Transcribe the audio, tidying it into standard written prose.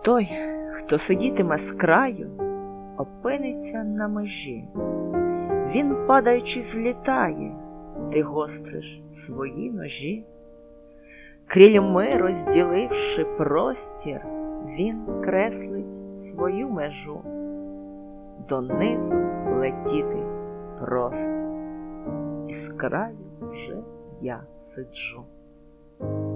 Той, хто сидітиме з краю, опиниться на межі. Він, падаючи, злітає, ти гостриш свої ножі. Крильми розділивши простір, він креслить свою межу. Донизу летіти просто, із краю вже я сиджу.